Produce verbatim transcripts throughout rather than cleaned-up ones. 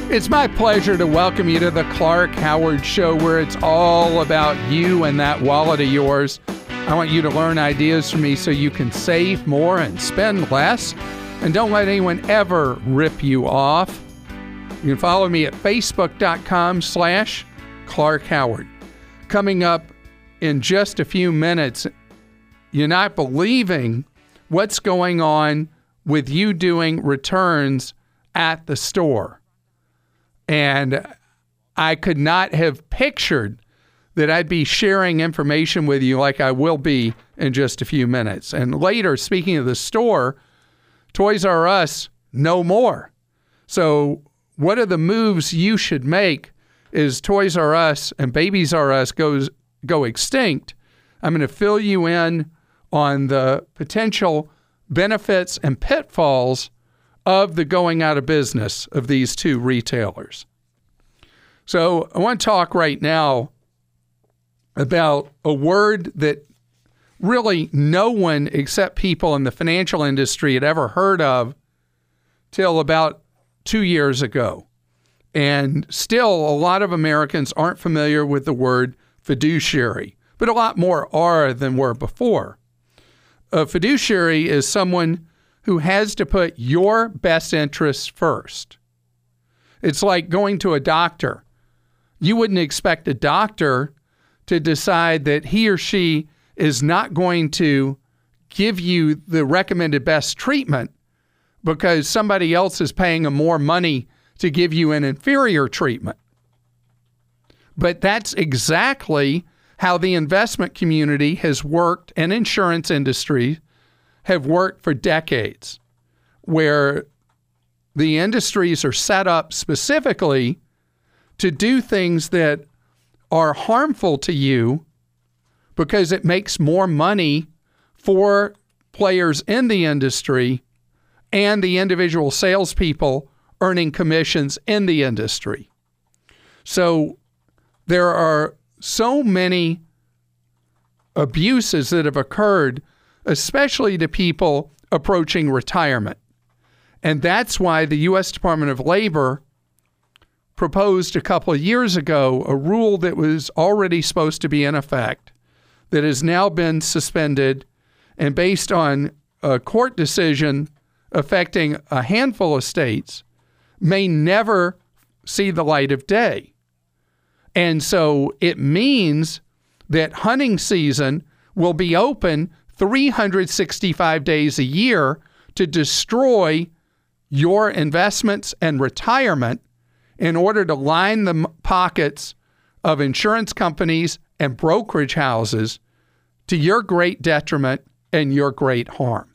It's my pleasure to welcome you to the Clark Howard Show, where it's all about you and that wallet of yours. I want you to learn ideas from me so you can save more and spend less. And don't let anyone ever rip you off. You can follow me at facebook.com slash Clark Howard. Coming up in just a few minutes, you're not believing what's going on with you doing returns at the store. And I could not have pictured that I'd be sharing information with you like I will be in just a few minutes. And later, speaking of the store, Toys R Us, no more. So what are the moves you should make as Toys R Us and Babies R Us goes go extinct? I'm going to fill you in on the potential benefits and pitfalls of the going out of business of these two retailers. So I want to talk right now about a word that really no one except people in the financial industry had ever heard of till about two years ago. And still, a lot of Americans aren't familiar with the word fiduciary, but a lot more are than were before. A fiduciary is someone who has to put your best interests first. It's like going to a doctor. You wouldn't expect a doctor to decide that he or she is not going to give you the recommended best treatment because somebody else is paying them more money to give you an inferior treatment. But that's exactly how the investment community has worked, and insurance industry have worked for decades, where the industries are set up specifically to do things that are harmful to you because it makes more money for players in the industry and the individual salespeople earning commissions in the industry. So there are so many abuses that have occurred, especially to people approaching retirement. And that's why the U S Department of Labor proposed a couple of years ago a rule that was already supposed to be in effect that has now been suspended, and based on a court decision affecting a handful of states, may never see the light of day. And so it means that hunting season will be open three hundred sixty-five days a year to destroy your investments and retirement in order to line the pockets of insurance companies and brokerage houses to your great detriment and your great harm.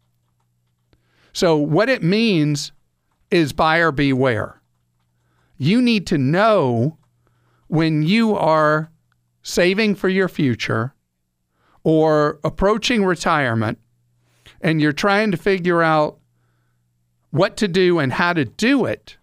So what it means is buyer beware. You need to know when you are saving for your future or approaching retirement and you're trying to figure out what to do and how to do it,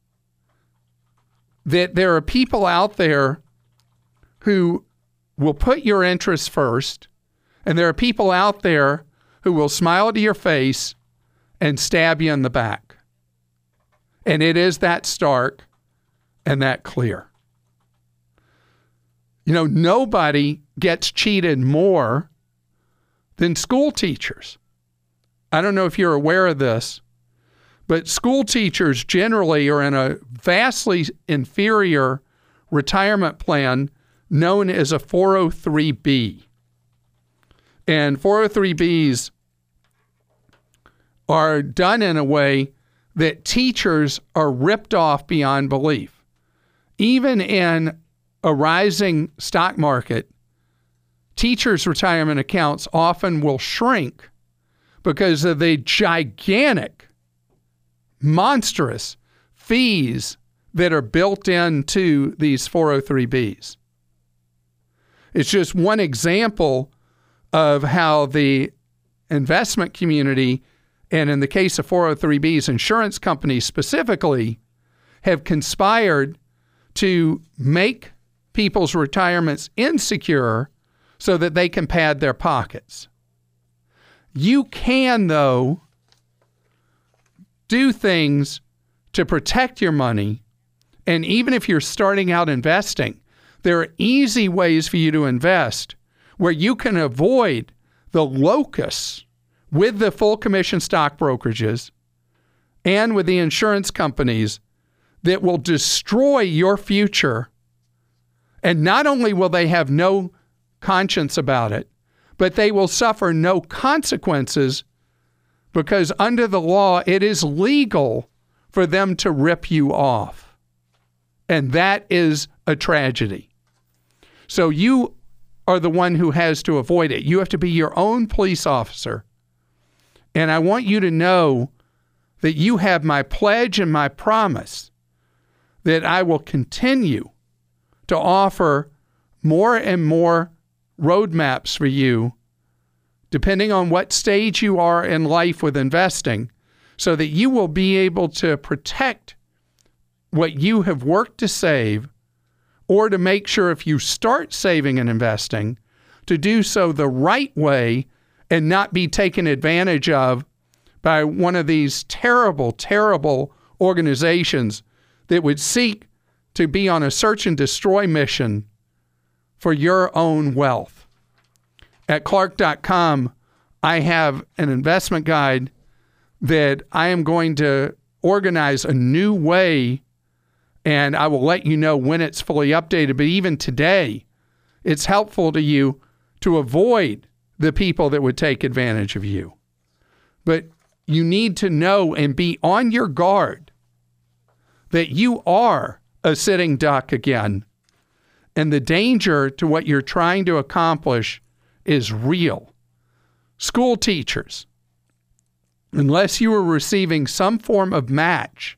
that there are people out there who will put your interests first, and there are people out there who will smile to your face and stab you in the back. And it is that stark and that clear. You know, nobody gets cheated more than school teachers. I don't know if you're aware of this, but school teachers generally are in a vastly inferior retirement plan known as a four oh three B. And four oh three Bs are done in a way that teachers are ripped off beyond belief. Even in a rising stock market, teachers' retirement accounts often will shrink because of the gigantic, monstrous fees that are built into these four oh three Bs. It's just one example of how the investment community, and in the case of four oh three Bs, insurance companies specifically, have conspired to make people's retirements insecure so that they can pad their pockets. You can, though, do things to protect your money And even if you're starting out investing, there are easy ways for you to invest where you can avoid the locusts with the full commission stock brokerages and with the insurance companies that will destroy your future. And not only will they have no conscience about it, but they will suffer no consequences because under the law, it is legal for them to rip you off. And that is a tragedy. So you are the one who has to avoid it. You have to be your own police officer. And I want you to know that you have my pledge and my promise that I will continue to offer more and more roadmaps for you, depending on what stage you are in life with investing, so that you will be able to protect what you have worked to save, or to make sure if you start saving and investing, to do so the right way and not be taken advantage of by one of these terrible, terrible organizations that would seek to be on a search and destroy mission for your own wealth. At Clark dot com, I have an investment guide that I am going to organize a new way, and I will let you know when it's fully updated. But even today, it's helpful to you to avoid the people that would take advantage of you. But you need to know and be on your guard that you are a sitting duck again, and the danger to what you're trying to accomplish is real. School teachers, unless you are receiving some form of match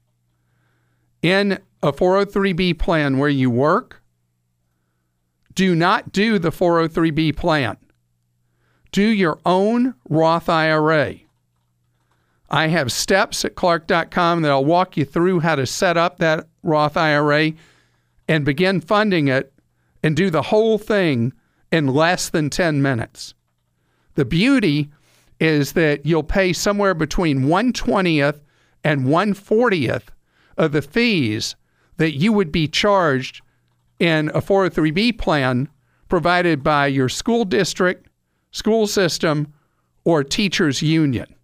in a four oh three B plan where you work, do not do the four oh three B plan. Do your own Roth I R A. I have steps at Clark dot com that I'll walk you through how to set up that Roth I R A and begin funding it and do the whole thing in less than ten minutes. The beauty is that you'll pay somewhere between one twentieth and one fortieth of the fees that you would be charged in a four oh three B plan provided by your school district, school system, or teachers union.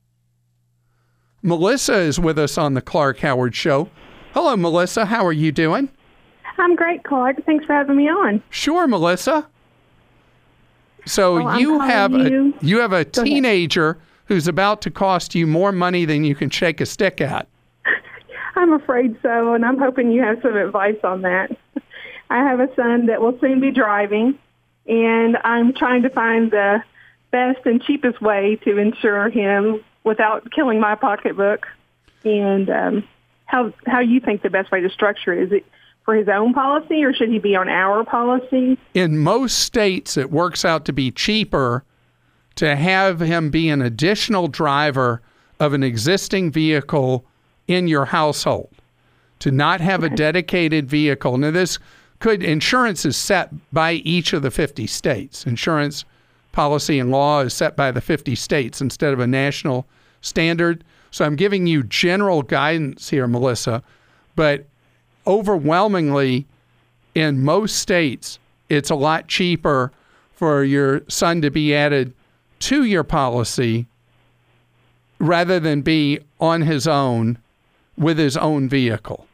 Melissa is with us on the Clark Howard Show. Hello, Melissa. How are you doing? I'm great, Clark. Thanks for having me on. Sure, Melissa. So well, you have you. a you have a teenager who's about to cost you more money than you can shake a stick at. I'm afraid so, and I'm hoping you have some advice on that. I have a son that will soon be driving, and I'm trying to find the best and cheapest way to insure him without killing my pocketbook. And um, how how you think the best way to structure it? Is it for his own policy, or should he be on our policy? In most states, it works out to be cheaper to have him be an additional driver of an existing vehicle in your household, to not have okay. a dedicated vehicle. Now, this could, insurance is set by each of the fifty states. Insurance policy and law is set by the fifty states instead of a national standard. So I'm giving you general guidance here, Melissa, but overwhelmingly in most states, it's a lot cheaper for your son to be added to your policy rather than be on his own with his own vehicle.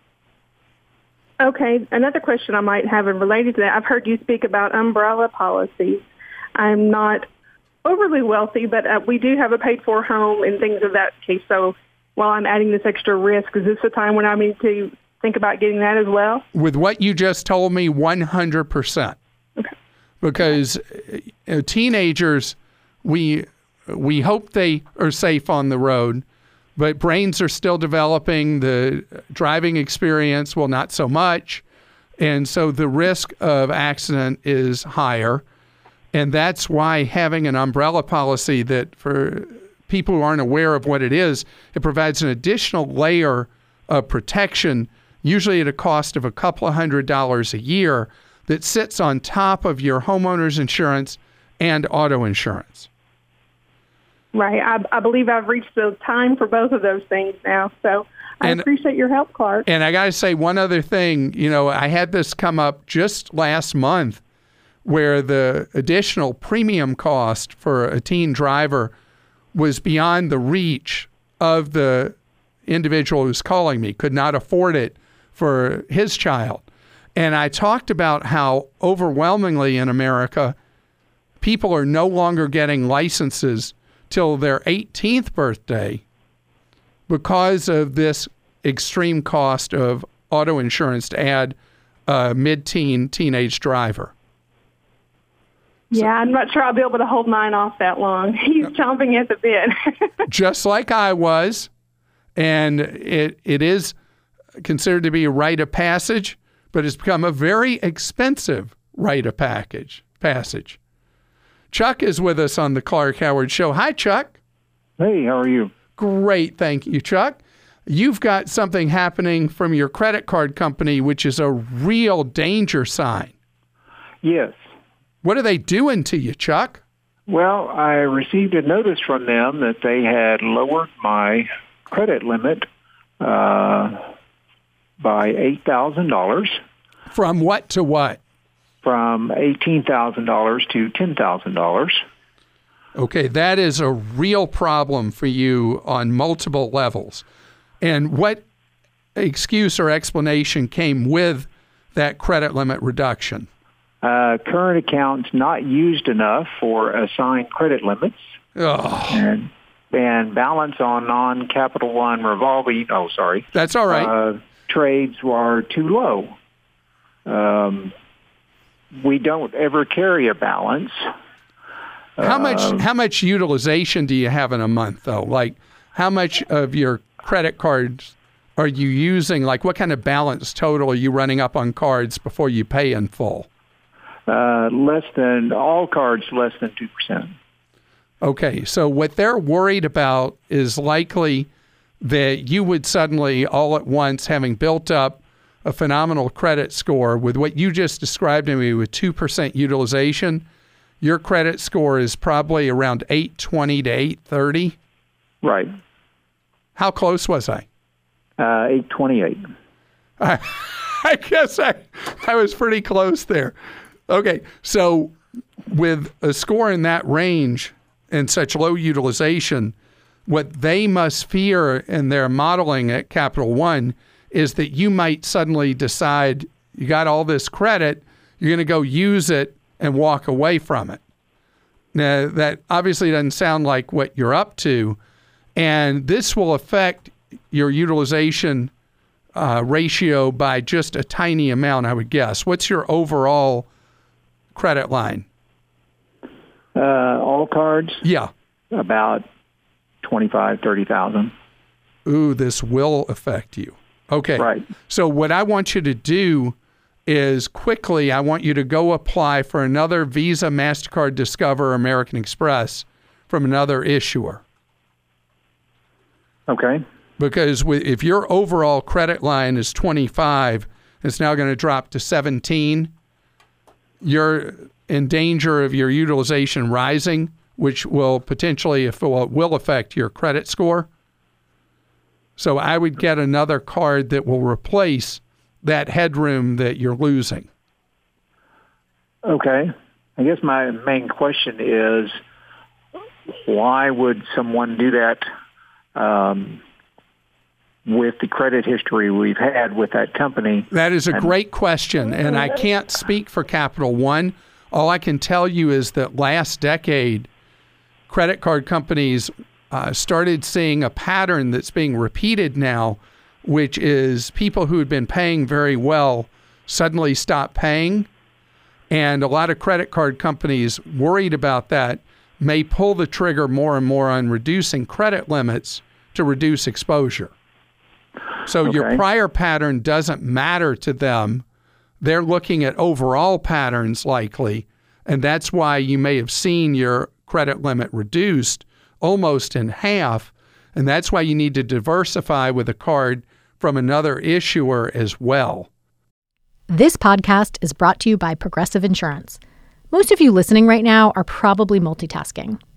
Okay. Another question I might have and related to that, I've heard you speak about umbrella policies. I'm not overly wealthy, but uh, we do have a paid-for home and things of that case. So while I'm adding this extra risk, is this the time when I need to think about getting that as well? With what you just told me, one hundred percent. Okay. Because you know, teenagers, we we hope they are safe on the road, but brains are still developing. The driving experience, well, not so much. And so the risk of accident is higher. And that's why having an umbrella policy that, for people who aren't aware of what it is, it provides an additional layer of protection, usually at a cost of a couple of hundred dollars a year, that sits on top of your homeowner's insurance and auto insurance. Right. I, I believe I've reached the time for both of those things now. So I And- appreciate your help, Clark. And I got to say one other thing. You know, I had this come up just last month where the additional premium cost for a teen driver was beyond the reach of the individual who's calling me, could not afford it for his child. And I talked about how overwhelmingly in America, people are no longer getting licenses till their eighteenth birthday because of this extreme cost of auto insurance to add a mid-teen teenage driver. Yeah, I'm not sure I'll be able to hold mine off that long. He's chomping at the bit. Just like I was, and it it is considered to be a rite of passage, but it's become a very expensive rite of package, passage. Chuck is with us on the Clark Howard Show. Hi, Chuck. Hey, how are you? Great, thank you, Chuck. You've got something happening from your credit card company, which is a real danger sign. Yes. What are they doing to you, Chuck? Well, I received a notice from them that they had lowered my credit limit uh, by eight thousand dollars. From what to what? From eighteen thousand dollars to ten thousand dollars. Okay, that is a real problem for you on multiple levels. And what excuse or explanation came with that credit limit reduction? Uh, current accounts not used enough for assigned credit limits. Oh, And, and balance on non-Capital One revolving, oh, sorry. that's all right. Uh, trades are too low. Um, we don't ever carry a balance. How much Um, how much utilization do you have in a month, though? Like, how much of your credit cards are you using? Like, what kind of balance total are you running up on cards before you pay in full? Uh, less than, all cards less than two percent. Okay, so what they're worried about is likely that you would suddenly, all at once, having built up a phenomenal credit score with what you just described to me with two percent utilization, your credit score is probably around eight twenty to eight thirty. Right. How close was I? Uh, eight twenty-eight. I, I guess I, I was pretty close there. Okay, so with a score in that range and such low utilization, what they must fear in their modeling at Capital One is that you might suddenly decide you got all this credit, you're going to go use it and walk away from it. Now, that obviously doesn't sound like what you're up to, and this will affect your utilization uh, ratio by just a tiny amount, I would guess. What's your overall credit line? Uh, all cards, Yeah. about twenty-five, thirty thousand. Ooh, this will affect you. Okay. Right. So what I want you to do is quickly, I want you to go apply for another Visa, MasterCard, Discover, American Express from another issuer. Okay. Because with, if your overall credit line is twenty-five, it's now going to drop to seventeen, you're in danger of your utilization rising, which will potentially if it will affect your credit score. So I would get another card that will replace that headroom that you're losing. Okay. I guess my main question is, why would someone do that um, with the credit history we've had with that company? That is a great question, and I can't speak for Capital One. All I can tell you is that last decade, credit card companies uh, started seeing a pattern that's being repeated now, which is people who had been paying very well suddenly stop paying. And a lot of credit card companies worried about that may pull the trigger more and more on reducing credit limits to reduce exposure. So Okay. your prior pattern doesn't matter to them. They're looking at overall patterns likely, and that's why you may have seen your credit limit reduced almost in half, and that's why you need to diversify with a card from another issuer as well. This podcast is brought to you by Progressive Insurance. Most of you listening right now are probably multitasking.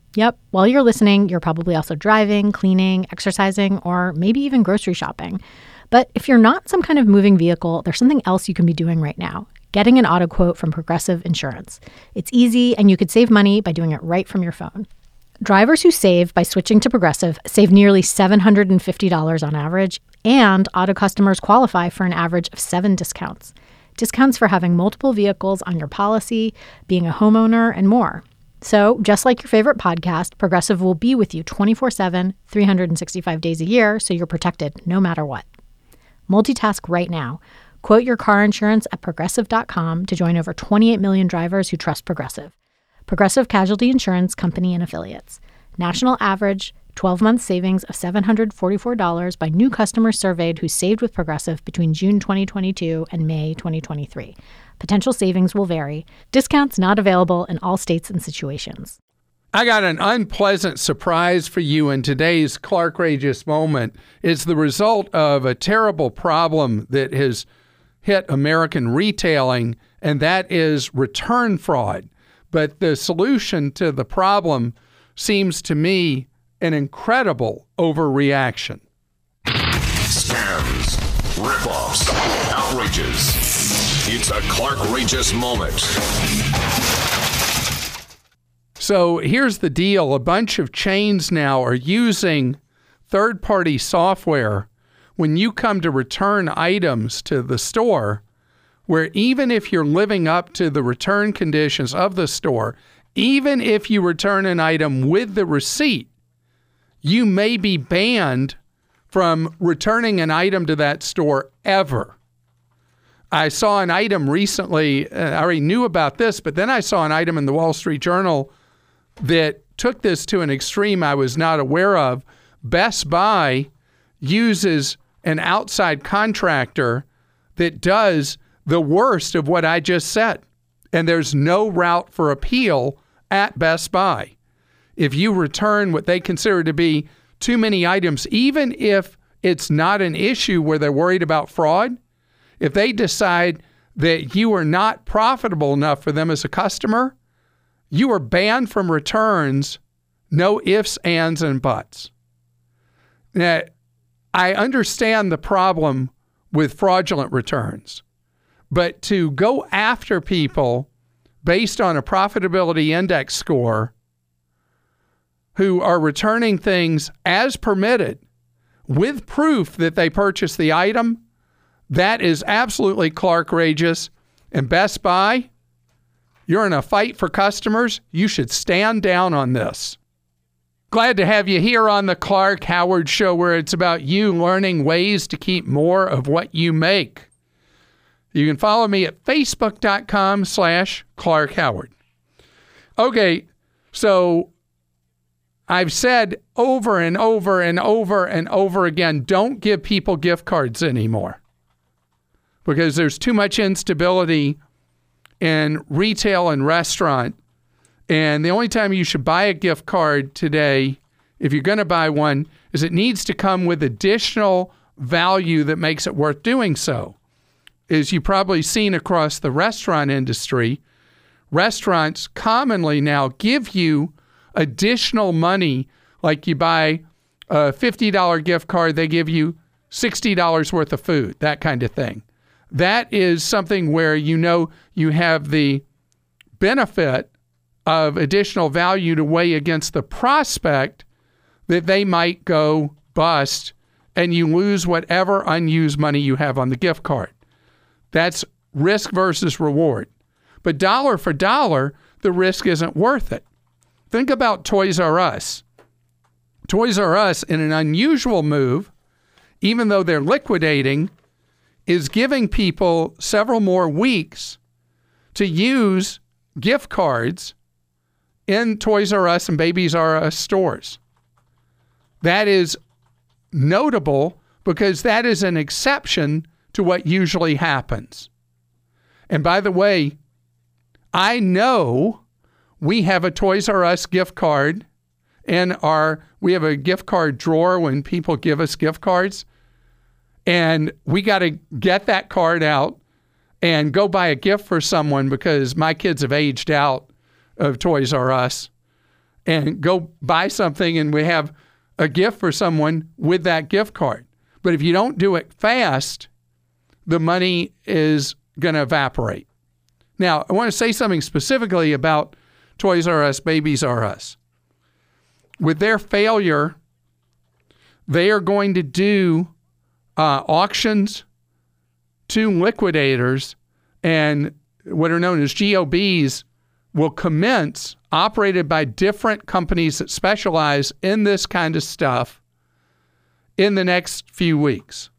Yep, while you're listening, you're probably also driving, cleaning, exercising, or maybe even grocery shopping. But if you're not some kind of moving vehicle, there's something else you can be doing right now. Getting an auto quote from Progressive Insurance. It's easy, and you could save money by doing it right from your phone. Drivers who save by switching to Progressive save nearly seven hundred fifty dollars on average, and auto customers qualify for an average of seven discounts. Discounts for having multiple vehicles on your policy, being a homeowner, and more. So, just like your favorite podcast, Progressive will be with you twenty-four seven, three hundred sixty-five days a year, so you're protected no matter what. Multitask right now. Quote your car insurance at progressive dot com to join over twenty-eight million drivers who trust Progressive. Progressive Casualty Insurance Company and Affiliates. National average twelve-month savings of seven hundred forty-four dollars by new customers surveyed who saved with Progressive between June twenty twenty-two and May twenty twenty-three. Potential savings will vary. Discounts not available in all states and situations. I got an unpleasant surprise for you in today's Clarkrageous Moment. It's the result of a terrible problem that has hit American retailing, and that is return fraud. But the solution to the problem seems to me an incredible overreaction. Scams, ripoffs, outrages. It's a Clarkrageous Moment. So here's the deal. A bunch of chains now are using third-party software when you come to return items to the store, where even if you're living up to the return conditions of the store, even if you return an item with the receipt, you may be banned from returning an item to that store ever. I saw an item recently, uh, I already knew about this, but then I saw an item in the Wall Street Journal that took this to an extreme I was not aware of. Best Buy uses an outside contractor that does the worst of what I just said. And there's no route for appeal at Best Buy. If you return what they consider to be too many items, even if it's not an issue where they're worried about fraud, if they decide that you are not profitable enough for them as a customer, you are banned from returns, no ifs, ands, and buts. Now, I understand the problem with fraudulent returns, but to go after people based on a profitability index score who are returning things as permitted with proof that they purchased the item, that is absolutely Clarkrageous. And Best Buy, you're in a fight for customers. You should stand down on this. Glad to have you here on the Clark Howard Show, where it's about you learning ways to keep more of what you make. You can follow me at facebook.com slash Clark Howard. Okay, so I've said over and over and over and over again, don't give people gift cards anymore, because there's too much instability in retail and restaurant. And the only time you should buy a gift card today, if you're going to buy one, is it needs to come with additional value that makes it worth doing so. As you've probably seen across the restaurant industry, restaurants commonly now give you additional money, like you buy a fifty dollars gift card, they give you sixty dollars worth of food, that kind of thing. That is something where you know you have the benefit of additional value to weigh against the prospect that they might go bust and you lose whatever unused money you have on the gift card. That's risk versus reward. But dollar for dollar, the risk isn't worth it. Think about Toys R Us. Toys R Us, in an unusual move, even though they're liquidating, is giving people several more weeks to use gift cards in Toys R Us and Babies R Us stores. That is notable because that is an exception to what usually happens. And by the way, I know we have a Toys R Us gift card in our, we have a gift card drawer when people give us gift cards. And we got to get that card out and go buy a gift for someone because my kids have aged out of Toys R Us. and go buy something, and we have a gift for someone with that gift card. But if you don't do it fast, the money is going to evaporate. Now, I want to say something specifically about Toys R Us, Babies R Us. With their failure, they are going to do uh, auctions to liquidators, and what are known as G O Bs will commence, operated by different companies that specialize in this kind of stuff, in the next few weeks.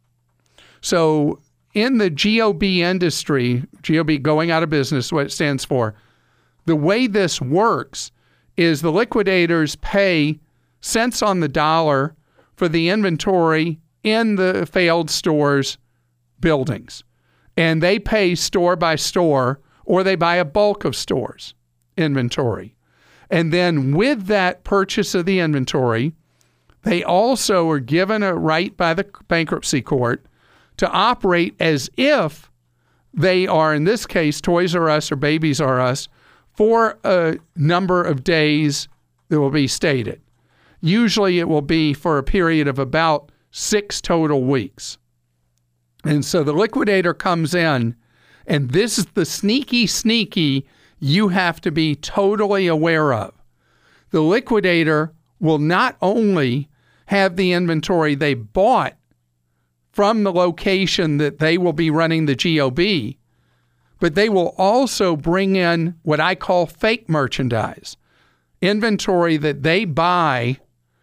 So in the G O B industry, G O B, going out of business, what it stands for, the way this works is the liquidators pay cents on the dollar for the inventory in the failed stores' buildings. And they pay store by store, or they buy a bulk of stores' inventory. And then with that purchase of the inventory, they also are given a right by the bankruptcy court to operate as if they are, in this case, Toys R Us or Babies R Us, for a number of days that will be stated. Usually it will be for a period of about six total weeks. And so the liquidator comes in, and this is the sneaky, sneaky you have to be totally aware of. The liquidator will not only have the inventory they bought from the location that they will be running the G O B, but they will also bring in what I call fake merchandise, inventory that they buy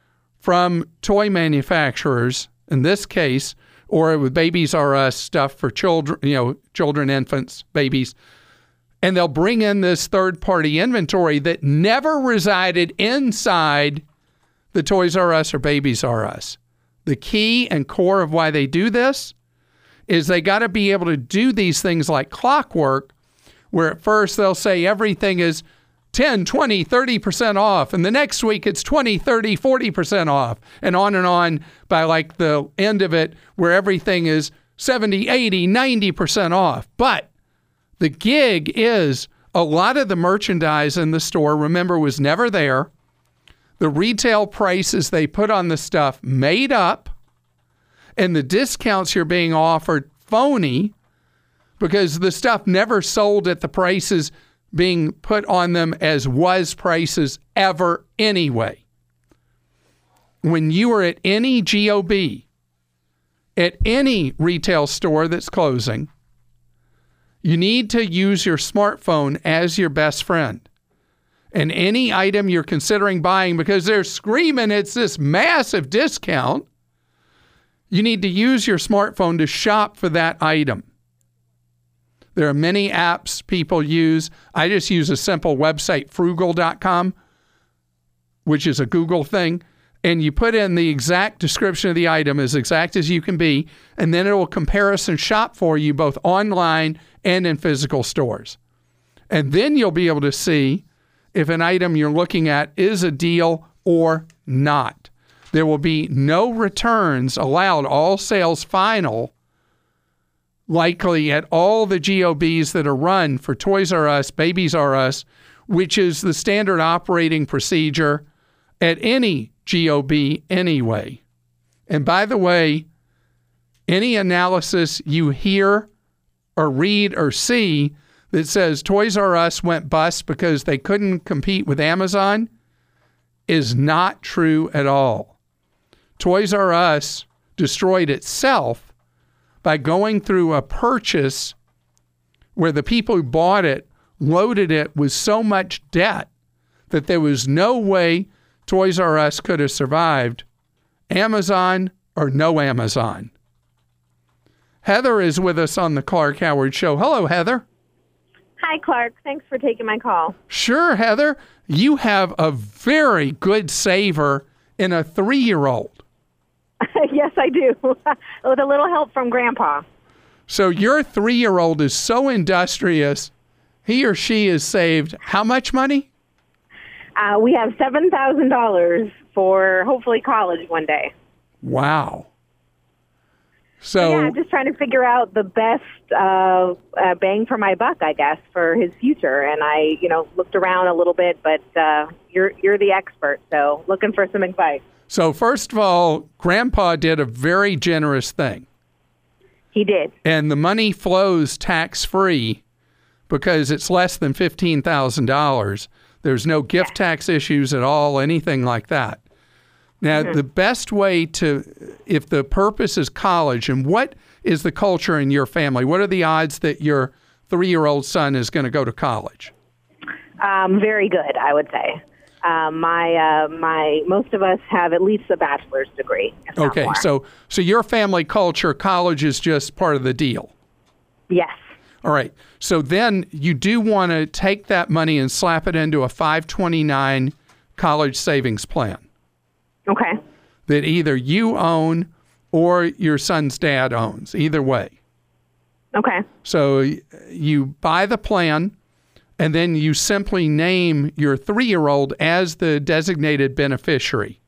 from toy manufacturers, in this case, or with Babies R Us stuff for children, you know, children, infants, babies. And they'll bring in this third-party inventory that never resided inside the Toys R Us or Babies R Us. The key and core of why they do this is they got to be able to do these things like clockwork, where at first they'll say everything is ten, twenty, thirty percent off, and the next week it's twenty, thirty, forty percent off, and on and on by like the end of it where everything is seventy, eighty, ninety percent off. But the gig is a lot of the merchandise in the store, remember, was never there. The retail prices they put on the stuff made up, and the discounts you're being offered phony because the stuff never sold at the prices being put on them as was prices ever anyway. When you are at any G O B, at any retail store that's closing, you need to use your smartphone as your best friend. And any item you're considering buying, because they're screaming it's this massive discount, you need to use your smartphone to shop for that item. There are many apps people use. I just use a simple website, frugal dot com, which is a Google thing. And you put in the exact description of the item, as exact as you can be, and then it will comparison shop for you both online and in physical stores. And then you'll be able to see if an item you're looking at is a deal or not. There will be no returns allowed, all sales final, likely at all the G O Bs that are run for Toys R Us, Babies R Us, which is the standard operating procedure at any G O B anyway. And by the way, any analysis you hear or read or see that says Toys R Us went bust because they couldn't compete with Amazon is not true at all. Toys R Us destroyed itself by going through a purchase where the people who bought it loaded it with so much debt that there was no way Toys R Us could have survived, Amazon or no Amazon. Heather is with us on the Clark Howard Show. Hello, Heather. Hi, Clark. Thanks for taking my call. Sure, Heather. You have a very good saver in a three-year-old. Yes, I do, with a little help from Grandpa. So your three-year-old is so industrious, he or she has saved how much money? Uh, we have seven thousand dollars for hopefully college one day. Wow. So yeah, I'm just trying to figure out the best uh, uh, bang for my buck, I guess, for his future. And I, you know, looked around a little bit, but uh, you're you're the expert, so looking for some advice. So first of all, Grandpa did a very generous thing. He did. And the money flows tax-free because it's less than fifteen thousand dollars. There's no gift tax issues at all, anything like that. Now, mm-hmm. the best way to, if the purpose is college, and what is the culture in your family? What are the odds that your three-year-old son is going to go to college? Um, very good, I would say. Um, my uh, my most of us have at least a bachelor's degree. If not Okay, more. so so your family culture, college is just part of the deal. Yes. All right. So then you do want to take that money and slap it into a five twenty-nine college savings plan. Okay. That either you own or your son's dad owns, either way. Okay. So you buy the plan, and then you simply name your three-year-old as the designated beneficiary.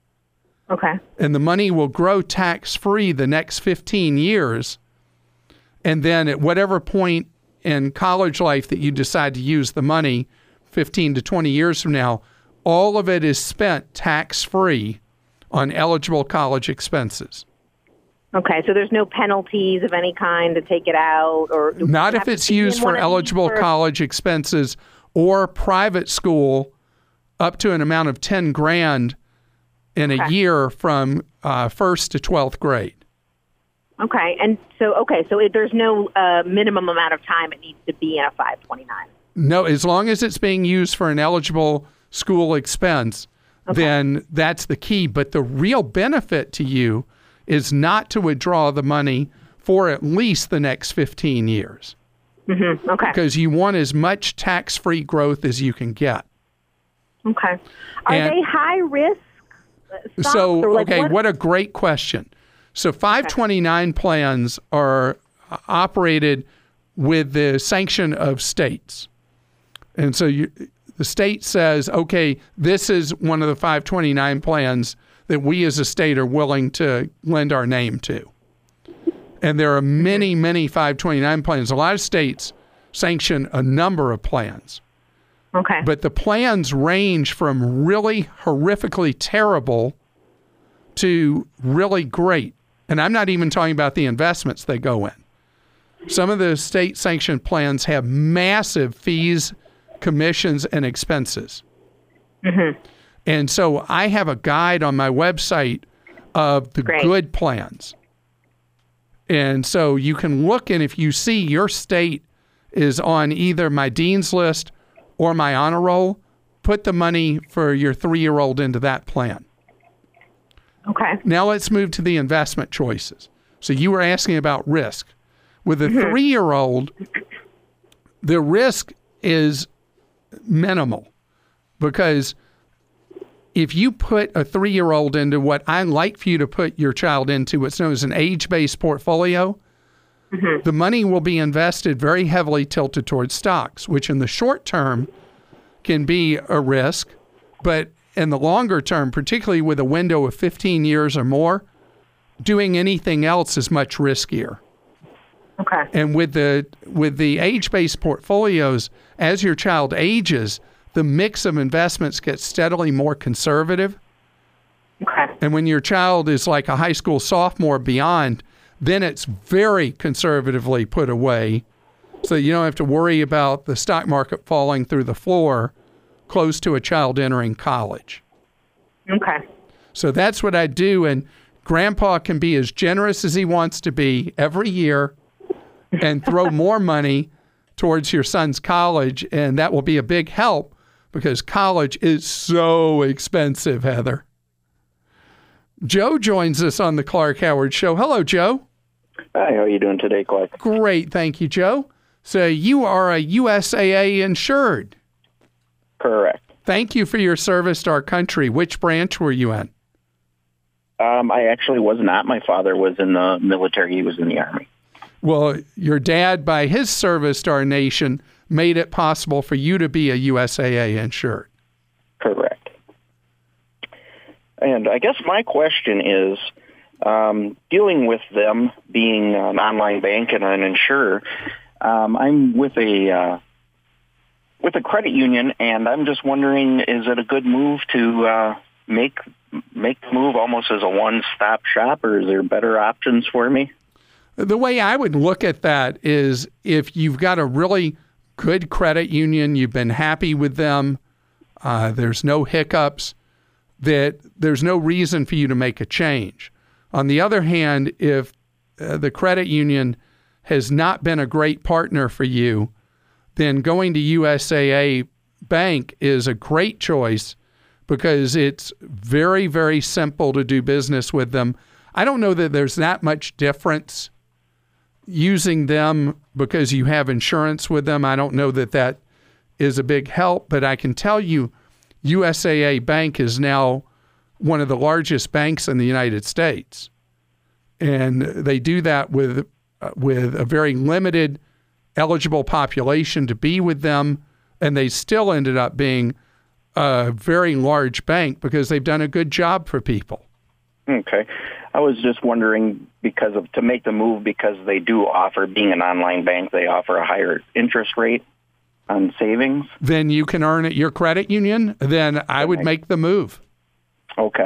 Okay. And the money will grow tax-free the next fifteen years. And then at whatever point in college life that you decide to use the money, fifteen to twenty years from now, all of it is spent tax-free on eligible college expenses. Okay, so there's no penalties of any kind to take it out? Or Not if it's used for eligible for... college expenses or private school up to an amount of ten grand in okay. a year from uh, first to twelfth grade. Okay, and so, okay, so it, there's no uh, minimum amount of time it needs to be in a five twenty-nine? No, as long as it's being used for an eligible school expense, okay. then that's the key. But the real benefit to you is not to withdraw the money for at least the next fifteen years. Mm-hmm. Okay. Because you want as much tax-free growth as you can get. Okay. Are and they high risk stocks? So, like okay, what? what a great question. So five twenty-nine okay. plans are operated with the sanction of states. And so you, the state says, okay, this is one of the five twenty-nine plans that we as a state are willing to lend our name to. And there are many, many five twenty-nine plans. A lot of states sanction a number of plans. Okay. But the plans range from really horrifically terrible to really great. And I'm not even talking about the investments they go in. Some of the state-sanctioned plans have massive fees, commissions, and expenses. Mm-hmm. And so I have a guide on my website of the Great. good plans. And so you can look, and if you see your state is on either my Dean's List or my honor roll, put the money for your three-year-old into that plan. Okay. Now let's move to the investment choices. So you were asking about risk. With a mm-hmm. three-year-old, the risk is minimal because if you put a three-year-old into what I like for you to put your child into, what's known as an age-based portfolio, mm-hmm. the money will be invested very heavily tilted towards stocks, which in the short term can be a risk, but in the longer term, particularly with a window of fifteen years or more, doing anything else is much riskier. Okay. And with the with the age-based portfolios, as your child ages, the mix of investments gets steadily more conservative. Okay. And when your child is like a high school sophomore beyond, then it's very conservatively put away so you don't have to worry about the stock market falling through the floor close to a child entering college. Okay. So that's what I do. And Grandpa can be as generous as he wants to be every year and throw more money towards your son's college. And that will be a big help because college is so expensive, Heather. Joe joins us on the Clark Howard Show. Hello, Joe. Hi, how are you doing today, Clark? Great, thank you, Joe. So you are a U S A A insured. Correct. Thank you for your service to our country. Which branch were you in? Um, I actually was not. My father was in the military. He was in the Army. Well, your dad, by his service to our nation, made it possible for you to be a U S A A insured. Correct. And I guess my question is, um, dealing with them being an online bank and an insurer, um, I'm with a uh, with a credit union, and I'm just wondering, is it a good move to uh, make make the move almost as a one-stop shop, or is there better options for me? The way I would look at that is if you've got a really good credit union, you've been happy with them, uh, there's no hiccups, that there's no reason for you to make a change. On the other hand, if uh, the credit union has not been a great partner for you, then going to U S A A Bank is a great choice because it's very, very simple to do business with them. I don't know that there's that much difference using them because you have insurance with them. I don't know that that is a big help, but I can tell you U S A A Bank is now one of the largest banks in the United States. And they do that with uh, with a very limited eligible population to be with them, and they still ended up being a very large bank because they've done a good job for people. Okay. I was just wondering because of to make the move because they do offer, being an online bank, they offer a higher interest rate on savings. Then you can earn at your credit union, then I would make the move. Okay.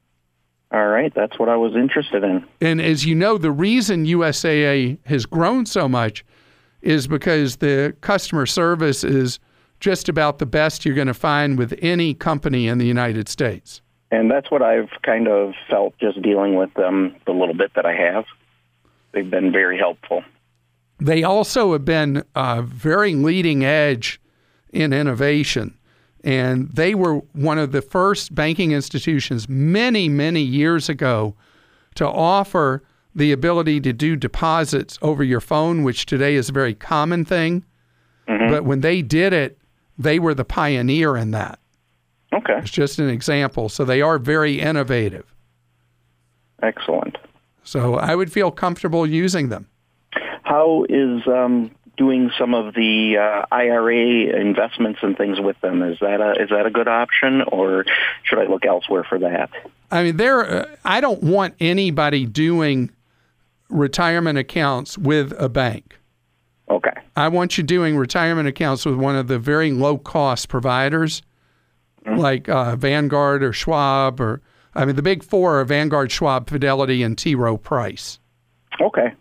All right. That's what I was interested in. And as you know, the reason U S A A has grown so much is because the customer service is just about the best you're going to find with any company in the United States. And that's what I've kind of felt just dealing with them the little bit that I have. They've been very helpful. They also have been uh, very leading edge in innovation. And they were one of the first banking institutions many, many years ago to offer the ability to do deposits over your phone, which today is a very common thing. Mm-hmm. But when they did it, they were the pioneer in that. Okay. It's just an example. So they are very innovative. Excellent. So I would feel comfortable using them. How is um, doing some of the uh, I R A investments and things with them? Is that a, is that a good option, or should I look elsewhere for that? I mean, there. Uh, I don't want anybody doing retirement accounts with a bank. Okay. I want you doing retirement accounts with one of the very low-cost providers, mm-hmm. like uh, Vanguard or Schwab, or I mean, the big four are Vanguard, Schwab, Fidelity, and T. Rowe Price. Okay.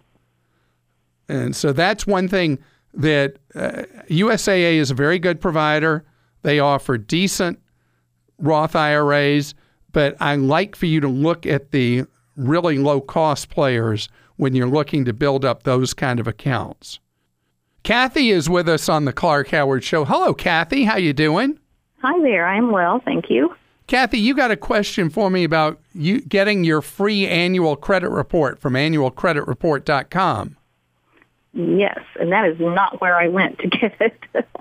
And so that's one thing that uh, U S A A is a very good provider. They offer decent Roth I R As, but I like for you to look at the really low-cost players when you're looking to build up those kind of accounts. Kathy is with us on the Clark Howard Show. Hello, Kathy. How you doing? Hi there. I'm well, thank you. Kathy, you got a question for me about you getting your free annual credit report from annual credit report dot com. Yes, and that is not where I went to get it.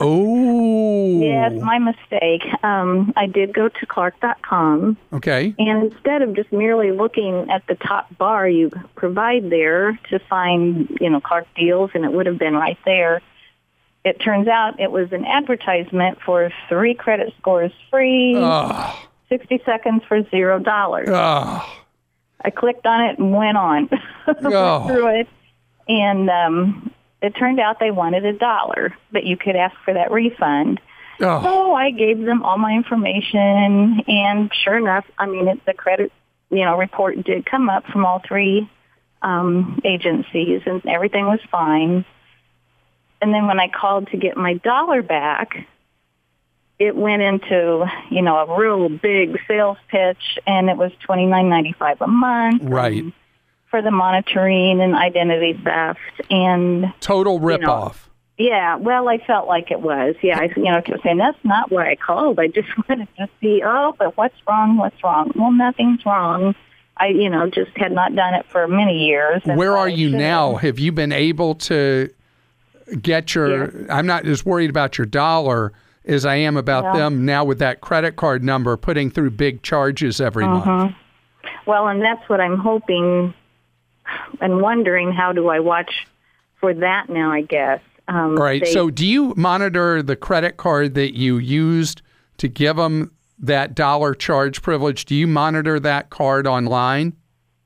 Oh. Yes, my mistake. Um, I did go to Clark dot com. Okay. And instead of just merely looking at the top bar you provide there to find, you know, Clark deals, and it would have been right there, it turns out it was an advertisement for three credit scores free, oh. sixty seconds for zero dollars. Oh. I clicked on it and went on oh. through it. And um, it turned out they wanted a dollar, but you could ask for that refund. Oh. So I gave them all my information, and sure enough, I mean, it, the credit, you know, report did come up from all three um, agencies, and everything was fine. And then when I called to get my dollar back, it went into, you know, a real big sales pitch, and it was twenty-nine ninety-five a month. Right. And, for the monitoring and identity theft and total ripoff. You know, yeah, well, I felt like it was. Yeah, I you know kept saying that's not why I called. I just wanted to see. Oh, but what's wrong? What's wrong? Well, nothing's wrong. I you know just had not done it for many years. Where are you now? Have you been able to get your? Yeah. I'm not as worried about your dollar as I am about yeah. them now with that credit card number putting through big charges every uh-huh. month. Well, and that's what I'm hoping. And wondering how do I watch for that now, I guess. Um, All right. they, so do you monitor the credit card that you used to give them that dollar charge privilege? Do you monitor that card online?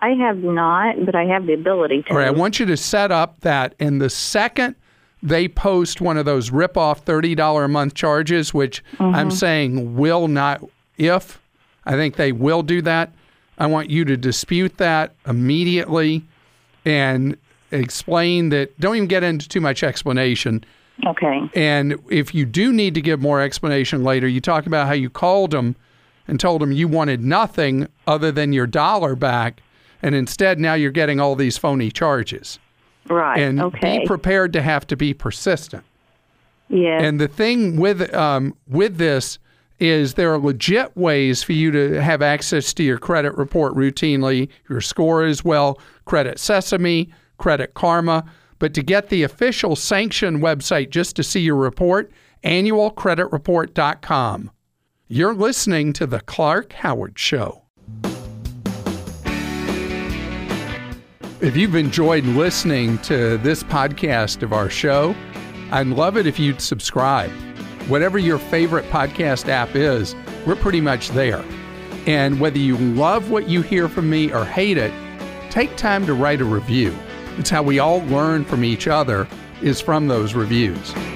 I have not, but I have the ability to. All right, I want you to set up that, and the second they post one of those rip-off thirty dollars a month charges, which mm-hmm. I'm saying will not, if, I think they will do that, I want you to dispute that immediately and explain that. Don't even get into too much explanation. Okay. And if you do need to give more explanation later, you talk about how you called them and told them you wanted nothing other than your dollar back, and instead now you're getting all these phony charges. Right. And okay. be prepared to have to be persistent. Yeah. And the thing with um, with this is there are legit ways for you to have access to your credit report routinely, your score as well, Credit Sesame, Credit Karma. But to get the official sanctioned website just to see your report, annual credit report dot com. You're listening to The Clark Howard Show. If you've enjoyed listening to this podcast of our show, I'd love it if you'd subscribe. Whatever your favorite podcast app is, we're pretty much there. And whether you love what you hear from me or hate it, take time to write a review. It's how we all learn from each other, is from those reviews.